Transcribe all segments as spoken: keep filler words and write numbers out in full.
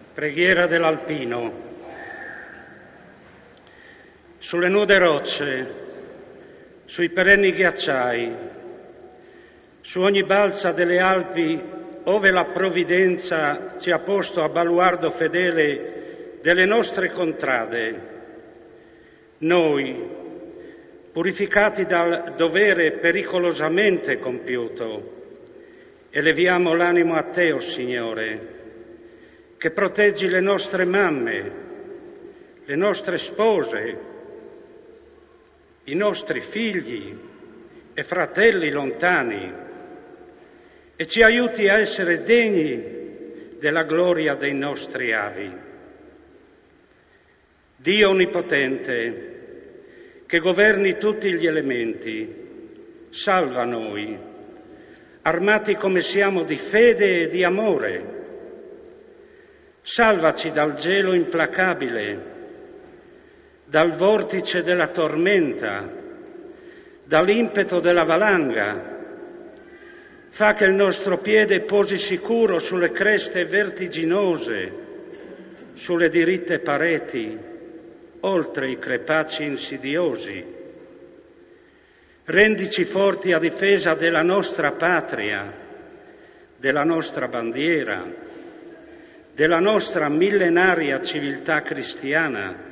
Preghiera dell'Alpino. Sulle nude rocce, sui perenni ghiacciai, su ogni balza delle Alpi, ove la provvidenza ci ha posto a baluardo fedele delle nostre contrade, noi, purificati dal dovere pericolosamente compiuto, eleviamo l'animo a Te, o Signore, che proteggi le nostre mamme, le nostre spose, i nostri figli e fratelli lontani, e ci aiuti a essere degni della gloria dei nostri avi. Dio Onnipotente, che governi tutti gli elementi, salva noi, armati come siamo di fede e di amore. Salvaci dal gelo implacabile, dal vortice della tormenta, dall'impeto della valanga. Fa che il nostro piede posi sicuro sulle creste vertiginose, sulle diritte pareti, oltre i crepacci insidiosi. Rendici forti a difesa della nostra patria, della nostra bandiera, della nostra millenaria civiltà cristiana.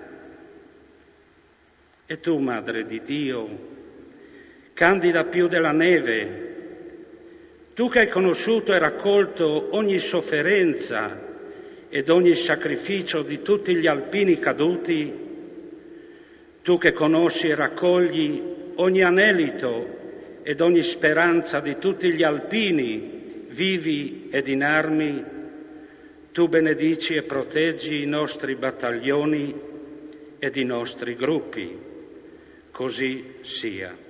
E tu, Madre di Dio, candida più della neve, tu che hai conosciuto e raccolto ogni sofferenza ed ogni sacrificio di tutti gli alpini caduti, tu che conosci e raccogli ogni anelito ed ogni speranza di tutti gli alpini vivi ed in armi, tu benedici e proteggi i nostri battaglioni ed i nostri gruppi. Così sia.